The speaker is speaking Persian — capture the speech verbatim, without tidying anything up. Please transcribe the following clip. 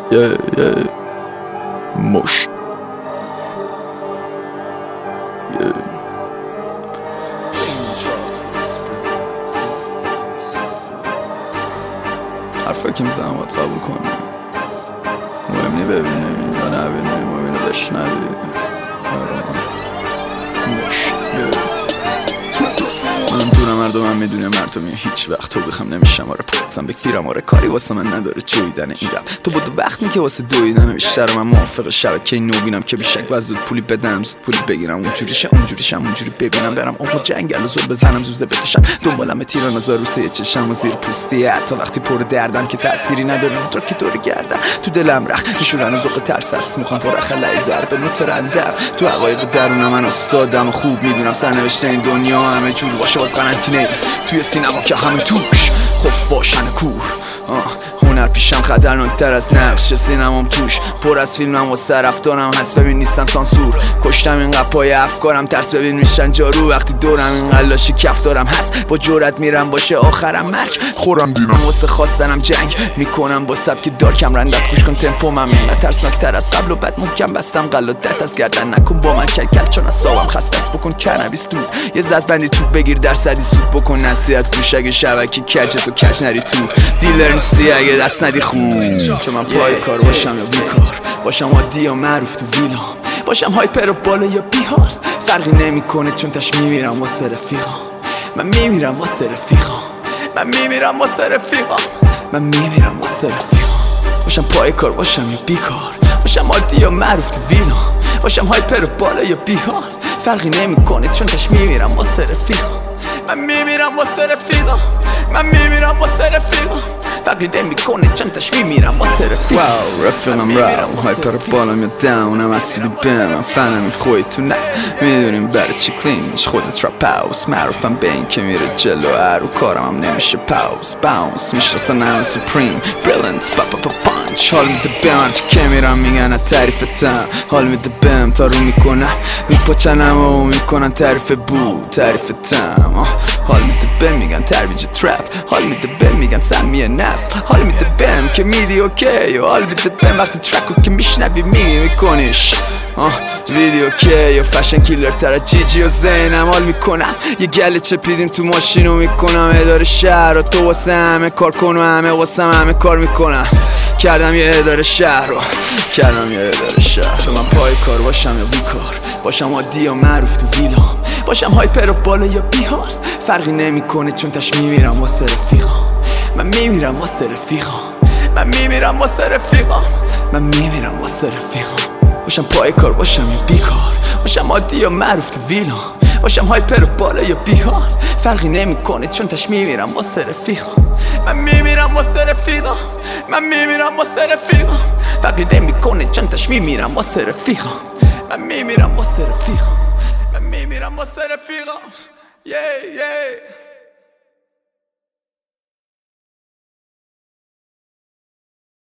yeah, yeah. مش yeah. حرفا که میزنم باید قبول کنی، مهم نی ببینی یا نبینی، مهم اینو بشنوی. من دورم مردم هم میدونه مردمی هیچ وقت تو بخم نمیشم. آره پرسم بگیرم، آره کاری واسه من نداره جویدن این رب. تو بود وقت نی که واسه دویدن بیشتر. من موافق شبکه نو بینم که بیشک و زود پولی بدم، زود پولی بگیرم، اونجوریشم اونجوریشم اونجوری ببینم، برم اون جنگل و زور بزنم، زوزه بکشم دنبالم تیران و زاروسه چشم و زیر پوستی. حتی وقتی پر دردم که تأثیری نداره اونطور که دور گردم تو دلم رخت نشونن و ذوق ترس است. میخوام پر خلای ضربه مترندم تو حقایق درونم. من استادم و خوب میدونم سرنوشت این دنیا همه جور باشه باز قرنطینه توی سینما که همه توش خفاشن کور. هنر پیشم خطرناکتر از نقش سینمام توش پر از فیلمم و طرفدارم هست. ببین نیستن سانسور، کشتم اینقدر پای افکارم ترس ببین میشن جارو. وقتی دورم اینقدر لاشی کف دارم هست با جرأت میرم باشه آخرم مرگ. خورم دینم واسه خواستنم جنگ میکنم با سبک دارکم رندت گوش کن تمپوم هم اینقدر ترسناکتر از قبل و بعد محکم بستم قلادت از گردن نکن با من کلکل چون از صابم خسته است. بکن کنبیس دود یه زد بندی تو بگیر درصدی سود بکن نصیحت گوش اگه شبکی کج تو کج نری تو دیلر نیستی اگه دست ندی خوب. چون من پای کار باشم یا بیکار باشم، عادی یا معروف تو ویلام باشم، هایپر و بالا یا بیحال فرقی نمیکنه چون تاش میمیرم واسه رفیقام. من میمیرم واسه رفیقام، من میمیرم واسه رفیقام، من میمیرم واسه رفیقام. باشم پای کار باشم یا بیکار باشم، عادی یا معروف تو ویلام باشم، هایپر و بالا یا بیحال فرقی نمیکنه چون تاش میمیرم واسه رفیقام. من میمیرم واسه رفیقام، من میمیرم واسه رفیقام فرقی نمیکنه چند تاش میمیرم واسه رفیقام. واو رفیقم راو هایپر بالام یا داونم اصیلی بم. من فنمی خوی تو نه میدونیم برای چی کلینش خود تراپ هاوس معروفم به این که میره جلو هر و کارم هم نمیشه پاوز باونس میشناسن همه سپریم بریلنت پا پا پا پانچ. حال میده بهم هرچی که میرم میگن تعریفتم، حال میده بهم تا رو میکنم میپاچنم و میکنن تعریف بو تعریفتم. حال میده بهم میگن ترویج ترپ، حال میده بهم میگن سمی نسل، حال میده بهم که میدی اوکی و حال میده بهم وقتی ترکو که میشنوی می میکنیش ویدیو کی یا فشن کیلر تر جی جی و زینم. حال میکنم یه گله چپیدین تو ماشینو میکنم اداره شهر و تو واسه همه کار کن و همه واسه همه کار میکنم. کردم یه اداره شهر رو کردم یه اداره شهر. تو من پای کار باشم یا بیکار باشم، عادی یا معروف تو ویلام باشم، هایپر و بالا یا بیحال فرقی نمیکنه چون تاش میمیرم واسه رفیقام. من میمیرم واسه رفیقام، من میمیرم واسه رفیقام، من میمیرم واسه رفیقام. باشم پای کار باشم یا بیکار باشم، عادی یا معروف تو ویلام باشم، هایپر و بالا یا بیحال فرقی نمیکنه چون تاش میمیرم واسه رفیقام. من میمیرم واسه رفیقام، من میمیرم واسه رفیقام فرقی نمیکنه چون تاش میمیرم واسه رفیقام. من میمیرم واسه رفیقام، من میمیرم واسه رفیقام. yeah yeah